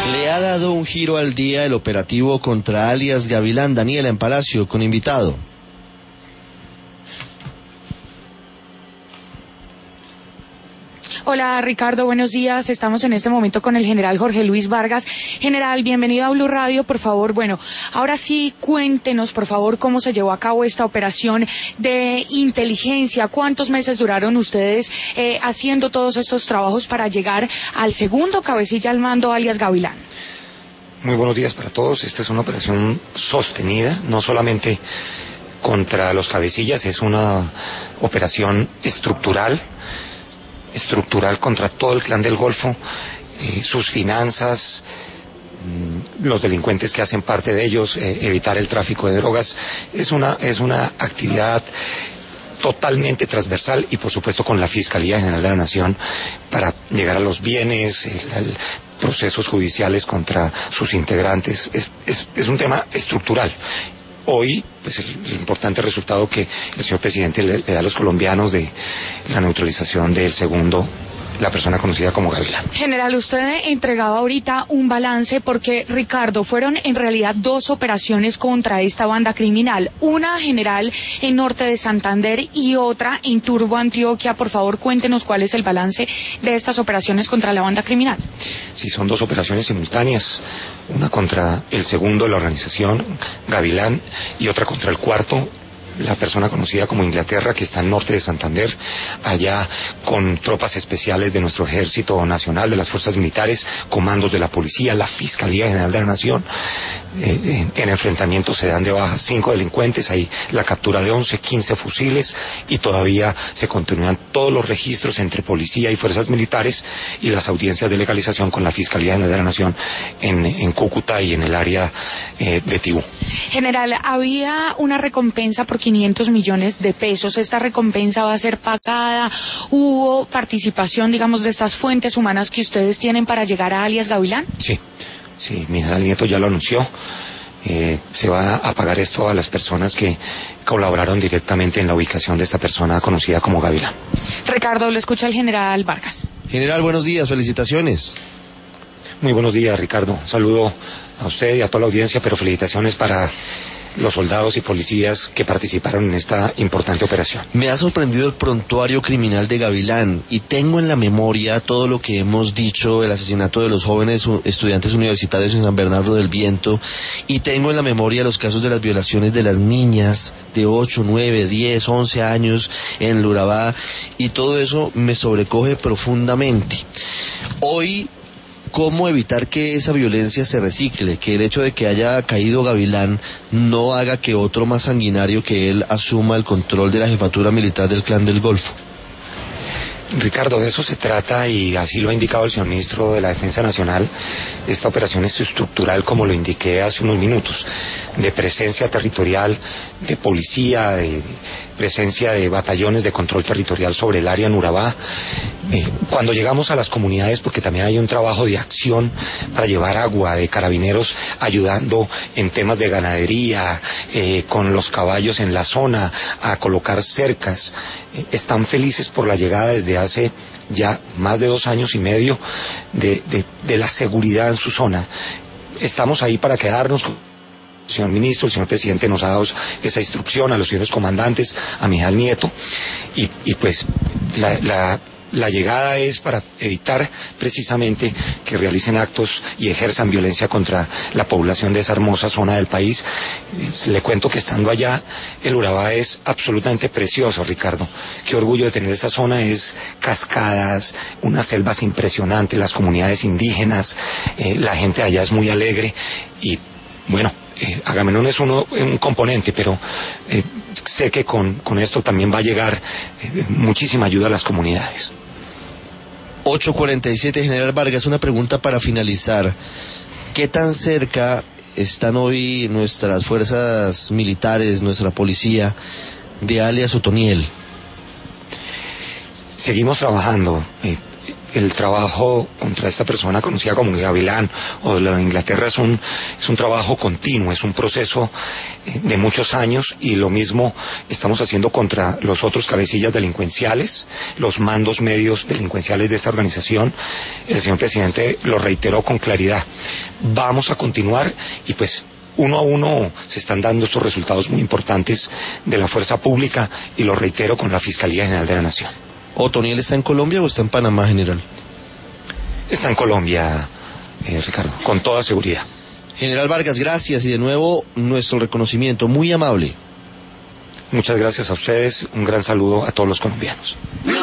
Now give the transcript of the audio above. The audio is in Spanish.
Le ha dado un giro al día el operativo contra alias Gavilán. Daniela en Palacio, con invitado. Hola Ricardo, buenos días. Estamos en este momento con el general Jorge Luis Vargas. General, bienvenido a Blue Radio. Por favor, ahora sí cuéntenos, por favor, cómo se llevó a cabo esta operación de inteligencia. ¿Cuántos meses duraron ustedes haciendo todos estos trabajos para llegar al segundo cabecilla al mando, alias Gavilán? Muy buenos días para todos. Esta es una operación sostenida, no solamente contra los cabecillas, es una operación estructural contra todo el Clan del Golfo, sus finanzas, los delincuentes que hacen parte de ellos, evitar el tráfico de drogas. Es una actividad totalmente transversal y por supuesto con la Fiscalía General de la Nación para llegar a los bienes, procesos judiciales contra sus integrantes. Es un tema estructural. Hoy, pues el importante resultado que el señor presidente le da a los colombianos de la neutralización del segundo, la persona conocida como Gavilán. General, usted entregaba ahorita un balance porque, Ricardo, fueron en realidad dos operaciones contra esta banda criminal. Una, general, en norte de Santander y otra en Turbo, Antioquia. Por favor, cuéntenos cuál es el balance de estas operaciones contra la banda criminal. Sí, son dos operaciones simultáneas. Una contra el segundo de la organización, Gavilán, y otra contra el cuarto, la persona conocida como Inglaterra, que está al norte de Santander, allá con tropas especiales de nuestro Ejército Nacional, de las Fuerzas Militares, comandos de la Policía, la Fiscalía General de la Nación. En enfrentamiento se dan de baja 5 delincuentes, hay la captura de 11, 15 fusiles, y todavía se continúan todos los registros entre Policía y Fuerzas Militares y las audiencias de legalización con la Fiscalía General de la Nación en Cúcuta y en el área de Tibú. General, había una recompensa por 500 millones de pesos. ¿Esta recompensa va a ser pagada? ¿Hubo participación, digamos, de estas fuentes humanas que ustedes tienen para llegar a alias Gavilán? Sí, mi general Nieto ya lo anunció. Se va a pagar esto a las personas que colaboraron directamente en la ubicación de esta persona conocida como Gavilán. Ricardo, lo escucha el general Vargas. General, buenos días, felicitaciones. Muy buenos días, Ricardo. Un saludo a usted y a toda la audiencia, pero felicitaciones para los soldados y policías que participaron en esta importante operación. Me ha sorprendido el prontuario criminal de Gavilán y tengo en la memoria todo lo que hemos dicho, el asesinato de los jóvenes estudiantes universitarios en San Bernardo del Viento, y tengo en la memoria los casos de las violaciones de las niñas de 8, 9, 10, 11 años en el Urabá, y todo eso me sobrecoge profundamente. Hoy, ¿cómo evitar que esa violencia se recicle? Que el hecho de que haya caído Gavilán no haga que otro más sanguinario que él asuma el control de la jefatura militar del Clan del Golfo. Ricardo, de eso se trata y así lo ha indicado el señor ministro de la Defensa Nacional. Esta operación es estructural, como lo indiqué hace unos minutos, de presencia territorial, de policía, de presencia de batallones de control territorial sobre el área en Urabá. Cuando llegamos a las comunidades, porque también hay un trabajo de acción para llevar agua, de carabineros ayudando en temas de ganadería, con los caballos en la zona, a colocar cercas. Están felices por la llegada desde hace ya más de 2 años y medio de la seguridad en su zona. Estamos ahí para quedarnos. El señor ministro, el señor presidente nos ha dado esa instrucción a los señores comandantes, a mi general Nieto, y pues la llegada es para evitar precisamente que realicen actos y ejerzan violencia contra la población de esa hermosa zona del país. Le cuento que estando allá, el Urabá es absolutamente precioso, Ricardo. Qué orgullo de tener esa zona, es cascadas, unas selvas impresionantes, las comunidades indígenas, la gente allá es muy alegre y bueno, Agamenón es un componente, pero sé que con esto también va a llegar muchísima ayuda a las comunidades. 8:47, general Vargas, una pregunta para finalizar. ¿Qué tan cerca están hoy nuestras fuerzas militares, nuestra policía, de alias Otoniel? Seguimos trabajando. el trabajo contra esta persona conocida como Gavilán o de Inglaterra es un trabajo continuo, es un proceso de muchos años, y lo mismo estamos haciendo contra los otros cabecillas delincuenciales, los mandos medios delincuenciales de esta organización. El señor presidente lo reiteró con claridad. Vamos a continuar, y pues uno a uno se están dando estos resultados muy importantes de la fuerza pública, y lo reitero con la Fiscalía General de la Nación. ¿Otoniel está en Colombia o está en Panamá, general? Está en Colombia, Ricardo, con toda seguridad. General Vargas, gracias, y de nuevo nuestro reconocimiento, muy amable. Muchas gracias a ustedes, un gran saludo a todos los colombianos.